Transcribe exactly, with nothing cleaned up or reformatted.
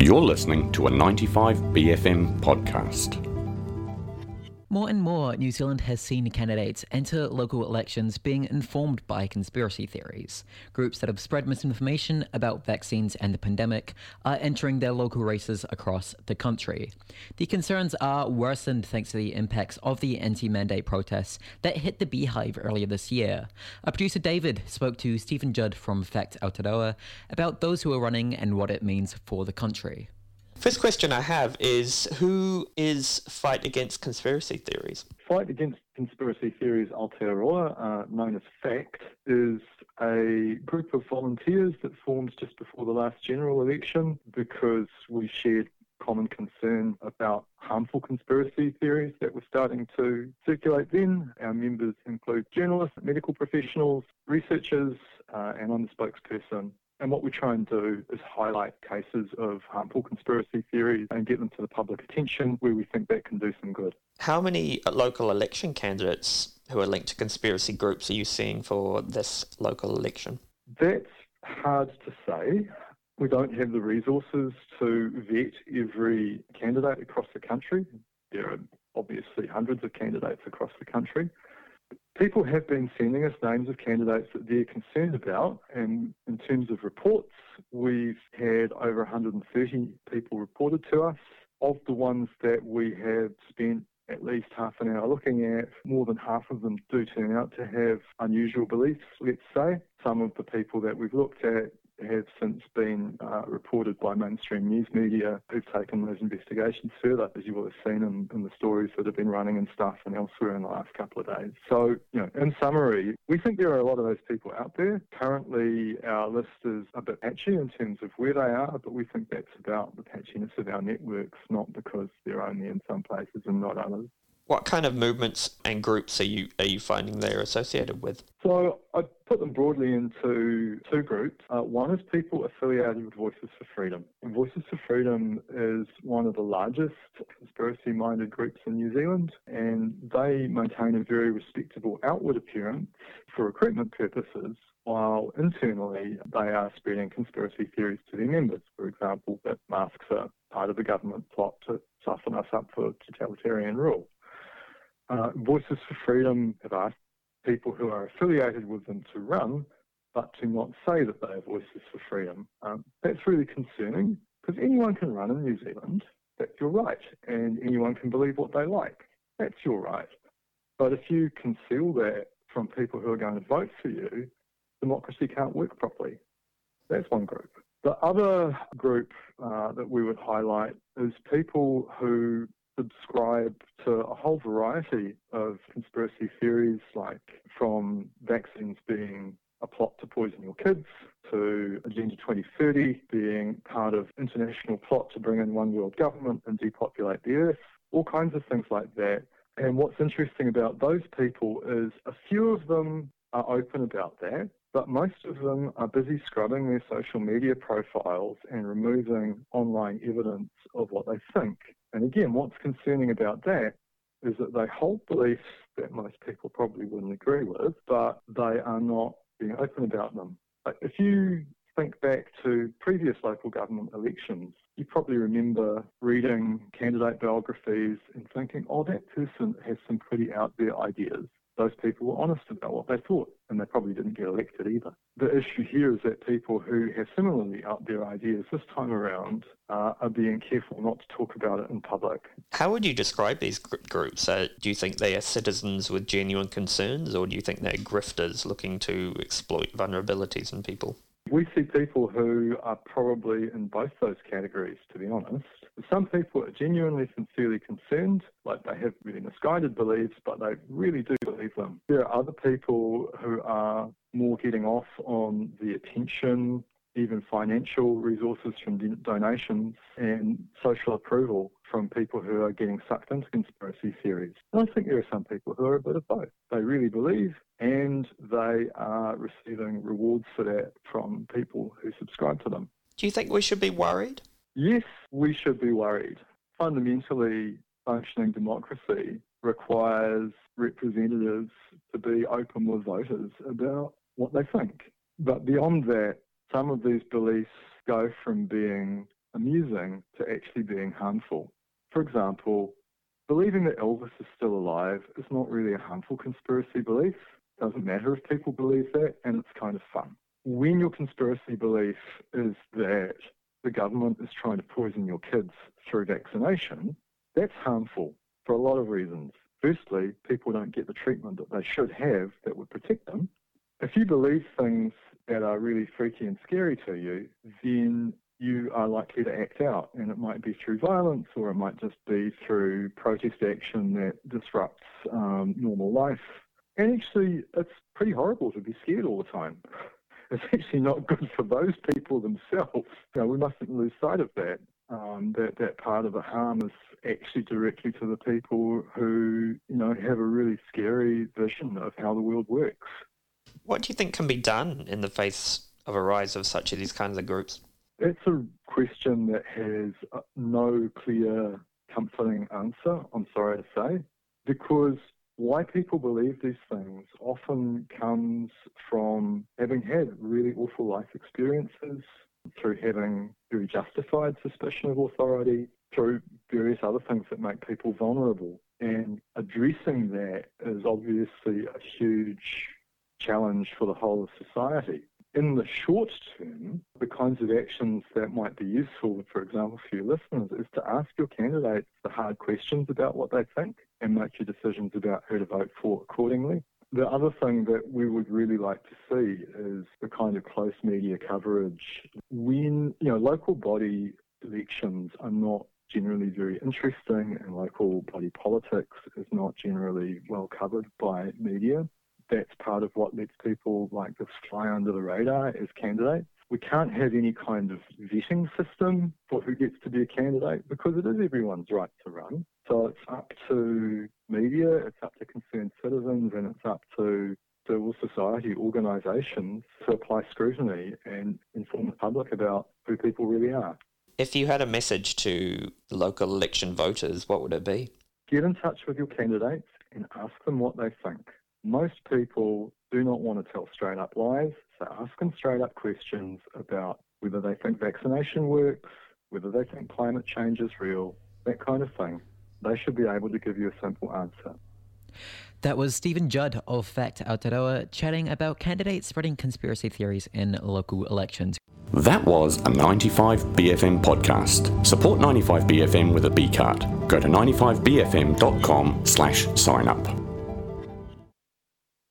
You're listening to a ninety-five B F M podcast. More and more, New Zealand has seen candidates enter local elections being informed by conspiracy theories. Groups that have spread misinformation about vaccines and the pandemic are entering their local races across the country. The concerns are worsened thanks to the impacts of the anti-mandate protests that hit the Beehive earlier this year. Our producer David spoke to Stephen Judd from Fact Aotearoa about those who are running and what it means for the country. First question I have is, who is Fight Against Conspiracy Theories? Fight Against Conspiracy Theories Aotearoa, uh, known as FACT, is a group of volunteers that formed just before the last general election because we shared common concern about harmful conspiracy theories that were starting to circulate then. Our members include journalists, medical professionals, researchers, uh, and I'm the spokesperson. And what we try and do is highlight cases of harmful conspiracy theories and get them to the public attention where we think that can do some good. How many local election candidates who are linked to conspiracy groups are you seeing for this local election? That's hard to say. We don't have the resources to vet every candidate across the country. There are obviously hundreds of candidates across the country. People have been sending us names of candidates that they're concerned about, and in terms of reports, we've had over one hundred thirty people reported to us. Of the ones that we have spent at least half an hour looking at, more than half of them do turn out to have unusual beliefs, let's say. Some of the people that we've looked at have since been uh, reported by mainstream news media who've taken those investigations further, as you will have seen in, in the stories that have been running and stuff and elsewhere in the last couple of days. So, you know, in summary, we think there are a lot of those people out there. Currently, our list is a bit patchy in terms of where they are, but we think that's about the patchiness of our networks, not because they're only in some places and not others. What kind of movements and groups are you are you finding they're associated with? So I put them broadly into two groups. Uh, one is people affiliated with Voices for Freedom. And Voices for Freedom is one of the largest conspiracy-minded groups in New Zealand, and they maintain a very respectable outward appearance for recruitment purposes, while internally they are spreading conspiracy theories to their members. For example, that masks are part of the government plot to soften us up for totalitarian rule. Uh, Voices for Freedom have asked people who are affiliated with them to run, but to not say that they are Voices for Freedom. Um, that's really concerning, because anyone can run in New Zealand. That's your right, and anyone can believe what they like. That's your right. But if you conceal that from people who are going to vote for you, democracy can't work properly. That's one group. The other group uh, that we would highlight is people who subscribe to a whole variety of conspiracy theories, like from vaccines being a plot to poison your kids, to Agenda twenty thirty being part of international plot to bring in one world government and depopulate the earth, all kinds of things like that. And what's interesting about those people is a few of them are open about that, but most of them are busy scrubbing their social media profiles and removing online evidence of what they think. And again, what's concerning about that is that they hold beliefs that most people probably wouldn't agree with, but they are not being open about them. Like if you think back to previous local government elections, you probably remember reading candidate biographies and thinking, oh, that person has some pretty out there ideas. Those people were honest about what they thought, and they probably didn't get elected either. The issue here is that people who have similarly out there ideas this time around uh, are being careful not to talk about it in public. How would you describe these gr- groups? Uh, do you think they are citizens with genuine concerns, or do you think they're grifters looking to exploit vulnerabilities in people? We see people who are probably in both those categories, to be honest. Some people are genuinely, sincerely concerned, like they have really misguided beliefs, but they really do believe them. There are other people who are more getting off on the attention, even financial resources from donations and social approval from people who are getting sucked into conspiracy theories. And I think there are some people who are a bit of both. They really believe, and they are receiving rewards for that from people who subscribe to them. Do you think we should be worried? Yes, we should be worried. Fundamentally, functioning democracy requires representatives to be open with voters about what they think. But beyond that, some of these beliefs go from being amusing to actually being harmful. For example, believing that Elvis is still alive is not really a harmful conspiracy belief. It doesn't matter if people believe that, and it's kind of fun. When your conspiracy belief is that the government is trying to poison your kids through vaccination, that's harmful for a lot of reasons. Firstly, people don't get the treatment that they should have that would protect them. If you believe things that are really freaky and scary to you, then you are likely to act out, and it might be through violence, or it might just be through protest action that disrupts um, normal life. And actually, it's pretty horrible to be scared all the time. It's actually not good for those people themselves. You know, we mustn't lose sight of that. Um, that that part of the harm is actually directly to the people who, you know, have a really scary vision of how the world works. What do you think can be done in the face of a rise of such of these kinds of groups? It's a question that has no clear, comforting answer, I'm sorry to say, because why people believe these things often comes from having had really awful life experiences, through having very justified suspicion of authority, through various other things that make people vulnerable. And addressing that is obviously a huge challenge for the whole of society. In the short term, the kinds of actions that might be useful, for example, for your listeners, is to ask your candidates the hard questions about what they think and make your decisions about who to vote for accordingly. The other thing that we would really like to see is the kind of close media coverage. When, you know, local body elections are not generally very interesting, and local body politics is not generally well covered by media. That's part of what lets people like this fly under the radar as candidates. We can't have any kind of vetting system for who gets to be a candidate, because it is everyone's right to run. So it's up to media, it's up to concerned citizens, and it's up to civil society organisations to apply scrutiny and inform the public about who people really are. If you had a message to local election voters, what would it be? Get in touch with your candidates and ask them what they think. Most people do not want to tell straight up lies, so ask them straight up questions about whether they think vaccination works, whether they think climate change is real, that kind of thing. They should be able to give you a simple answer. That was Stephen Judd of Fact Aotearoa chatting about candidates spreading conspiracy theories in local elections. That was a ninety-five B F M podcast. Support ninety-five B F M with a B card. Go to ninety-five B F M dot com slash sign up.